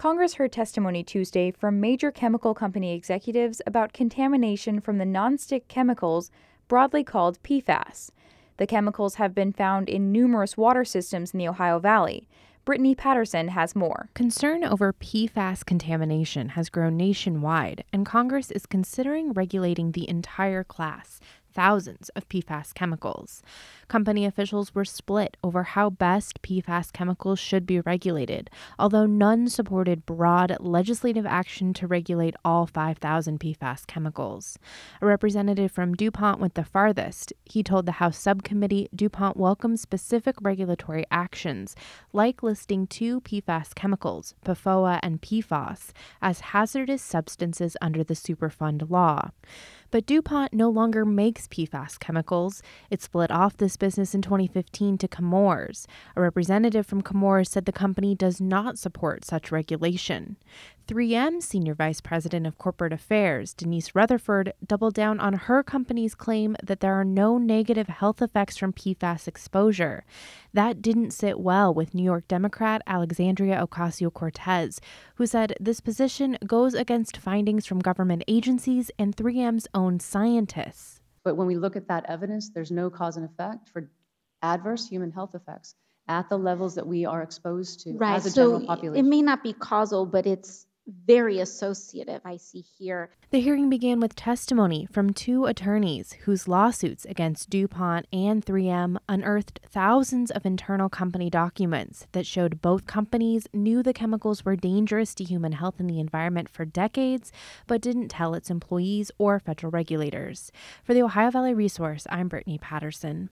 Congress heard testimony Tuesday from major chemical company executives about contamination from the nonstick chemicals broadly called PFAS. The chemicals have been found in numerous water systems in the Ohio Valley. Brittany Patterson has more. Concern over PFAS contamination has grown nationwide, and Congress is considering regulating the entire class, thousands of PFAS chemicals. Company officials were split over how best PFAS chemicals should be regulated, although none supported broad legislative action to regulate all 5,000 PFAS chemicals. A representative from DuPont went the farthest. He told the House subcommittee DuPont welcomes specific regulatory actions, like listing two PFAS chemicals, PFOA and PFOS, as hazardous substances under the Superfund law. But DuPont no longer makes PFAS chemicals. It split off this business in 2015 to Chemours. A representative from Chemours said the company does not support such regulation. 3M Senior Vice President of Corporate Affairs, Denise Rutherford, doubled down on her company's claim that there are no negative health effects from PFAS exposure. That didn't sit well with New York Democrat Alexandria Ocasio-Cortez, who said this position goes against findings from government agencies and 3M's own scientists. But when we look at that evidence, there's no cause and effect for adverse human health effects at the levels that we are exposed to as a general population. It may not be causal, but it's very associative, I see here. The hearing began with testimony from two attorneys whose lawsuits against DuPont and 3M unearthed thousands of internal company documents that showed both companies knew the chemicals were dangerous to human health and the environment for decades, but didn't tell its employees or federal regulators. For the Ohio Valley Resource, I'm Brittany Patterson.